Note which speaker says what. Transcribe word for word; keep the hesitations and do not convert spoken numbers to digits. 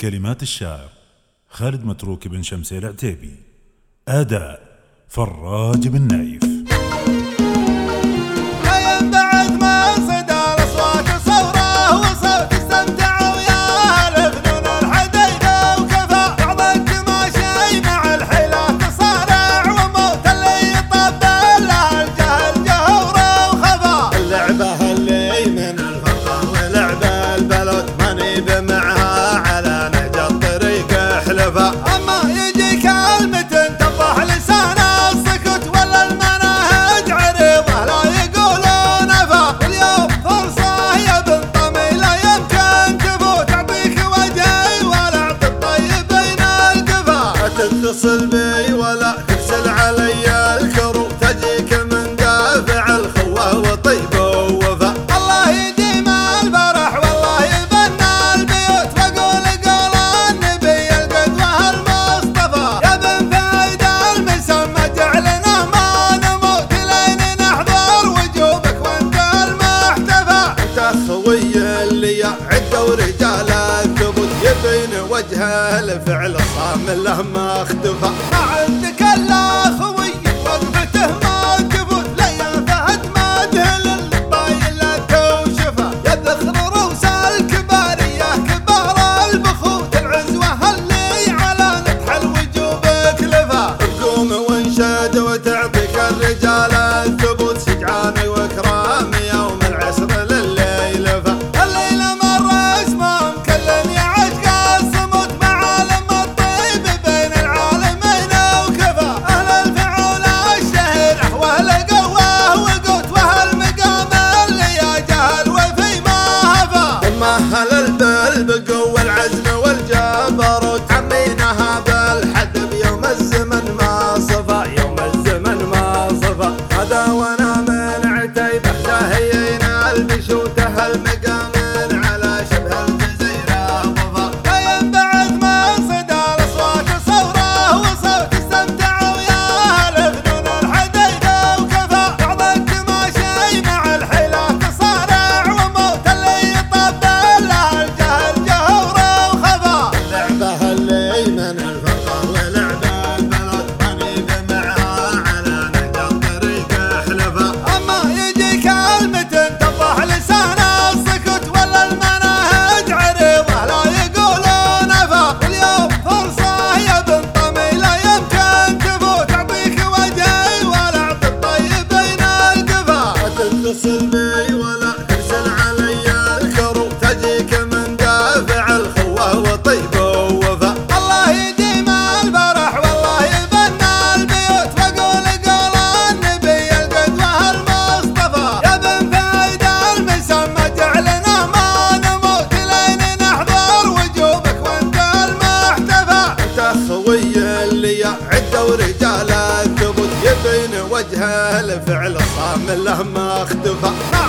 Speaker 1: كلمات الشاعر خالد متروك بن شمسي العتيبي. أداء فراج بن نايف.
Speaker 2: تتصل بي ولا ترسل علي الكروب، تجيك من دافع الخوة وطيب ووفا.
Speaker 3: الله يديم الفرح والله يبنى البيوت، واقول قول النبي القدوة المصطفى. يا بن فايد المسمى جعلنا ما نموت لين نحضر وجوبك وانت المحتفى.
Speaker 2: انت اخوي اللي عد ورجال الثبوت، يبين وجهه الفعل الصامل له ما اختفى.
Speaker 3: ما عندك الا خوي وقفته ما تفوت، لا يا فهد ما دهل الطايل لا توشفه. يا ذخر روس الكبار يا كبار البخوت، العزوه اللي على نطح الوجوب كلفه.
Speaker 2: قوم وانشد وتعطيك الرجال الثبوت، شجعان واكرام يوم العسر لليل فا.
Speaker 3: الليله مر اسمه مكلن يا عشق الصمود، معالم الطيب بين العالمين وكفى. اهل الفعول الشهير احوال قوه وقوت، وهالمقام اللي يا جهل وفي ما هفى.
Speaker 2: مهل البل بقوة العزم والجبروت، عميناها بالحدب يوم الزمن ما صفى. يوم الزمن ما صفى هذا وانا من عتيبه، زاهينا البشوته المقام على شبه الجزيرة وفا.
Speaker 3: لا ينبعث من صدى الاصوات صوره وصوت، استمتعوا يا اهل فنون الحديث وكفى. بعض التماشي مع الحيلة تصارع وموت، اللي يطبل له الجهل جهوره وخفى.
Speaker 2: اللعبة اللي من الفقر ولعبة البلد، هني بمعها على نهج الطريق حلفا.
Speaker 3: اما يجي كلمة تفضح لسان السكوت، ولا المناهج عريضة لا يقولون نفا. واليوم فرصة يا بن طمي لا يمكن تفوت، اعطيك وجهي ولا اعطي الطيبين القفا.
Speaker 2: تتصل بي ولا ترسل علي الكروب، تجيك من دافع الخوة وطيب ووفا.
Speaker 3: الله يديم الفرح والله يبنى البيوت، واقول قول النبي القدوة المصطفى. يا بن فايد المسمى جعلنا ما نموت لين نحضر وجوبك وانت المحتفى.
Speaker 2: انت اخوي اللي عد ورجال الثبوت، يبين وجهه الفعل الصامل له ما اختفى.